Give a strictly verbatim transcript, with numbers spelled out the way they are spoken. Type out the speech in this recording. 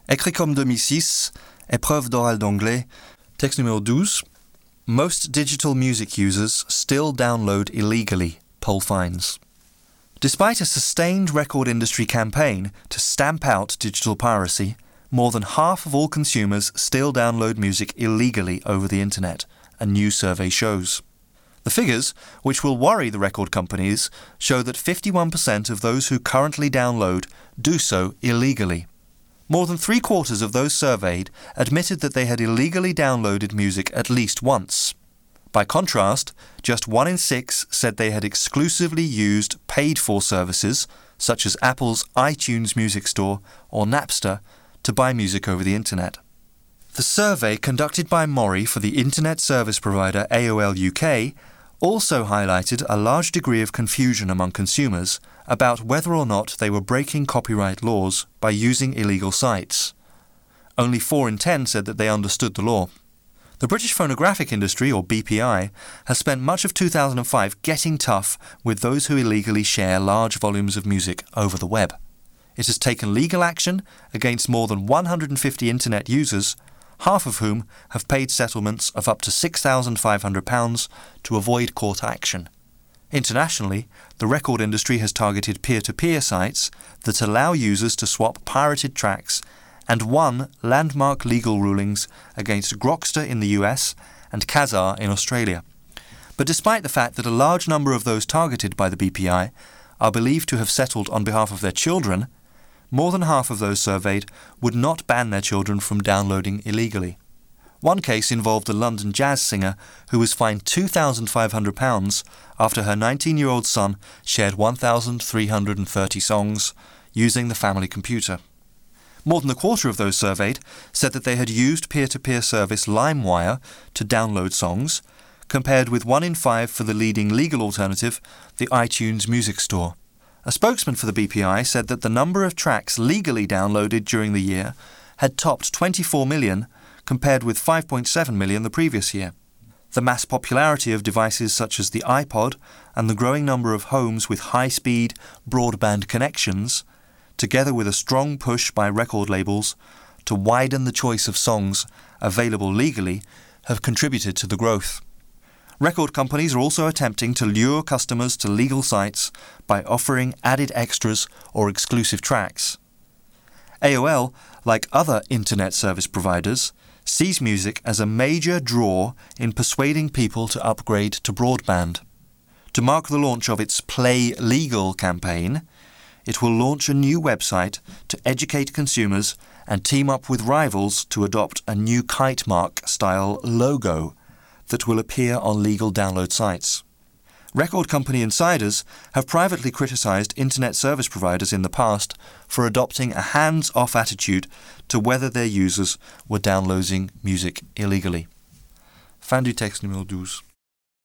Écrit comme deux mille six, épreuve d'oral d'anglais, texte numéro douze. Most digital music users still download illegally, poll finds. Despite a sustained record industry campaign to stamp out digital piracy, more than half of all consumers still download music illegally over the internet, a new survey shows. The figures, which will worry the record companies, show that fifty-one percent of those who currently download do so illegally. More than three-quarters of those surveyed admitted that they had illegally downloaded music at least once. By contrast, just one in six said they had exclusively used paid-for services, such as Apple's iTunes Music Store or Napster, to buy music over the internet. The survey conducted by Mori for the internet service provider A O L U K also highlighted a large degree of confusion among consumers about whether or not they were breaking copyright laws by using illegal sites. Only four in ten said that they understood the law. The British phonographic industry, or B P I, has spent much of two thousand five getting tough with those who illegally share large volumes of music over the web. It has taken legal action against more than one hundred fifty internet users, half of whom have paid settlements of up to six thousand five hundred pounds to avoid court action. Internationally, the record industry has targeted peer-to-peer sites that allow users to swap pirated tracks and won landmark legal rulings against Grokster in the U S and Kazaa in Australia. But despite the fact that a large number of those targeted by the B P I are believed to have settled on behalf of their children, more than half of those surveyed would not ban their children from downloading illegally. One case involved a London jazz singer who was fined two thousand five hundred pounds after her nineteen-year-old son shared one thousand three hundred thirty songs using the family computer. More than a quarter of those surveyed said that they had used peer-to-peer service LimeWire to download songs, compared with one in five for the leading legal alternative, the iTunes Music Store. A spokesman for the B P I said that the number of tracks legally downloaded during the year had topped twenty-four million, compared with five point seven million the previous year. The mass popularity of devices such as the iPod and the growing number of homes with high-speed broadband connections, together with a strong push by record labels to widen the choice of songs available legally, have contributed to the growth. Record companies are also attempting to lure customers to legal sites by offering added extras or exclusive tracks. A O L, like other internet service providers, sees music as a major draw in persuading people to upgrade to broadband. To mark the launch of its Play Legal campaign, it will launch a new website to educate consumers and team up with rivals to adopt a new kite mark-style logo that will appear on legal download sites. Record company insiders have privately criticised internet service providers in the past for adopting a hands-off attitude to whether their users were downloading music illegally. Fin du texte numéro douze.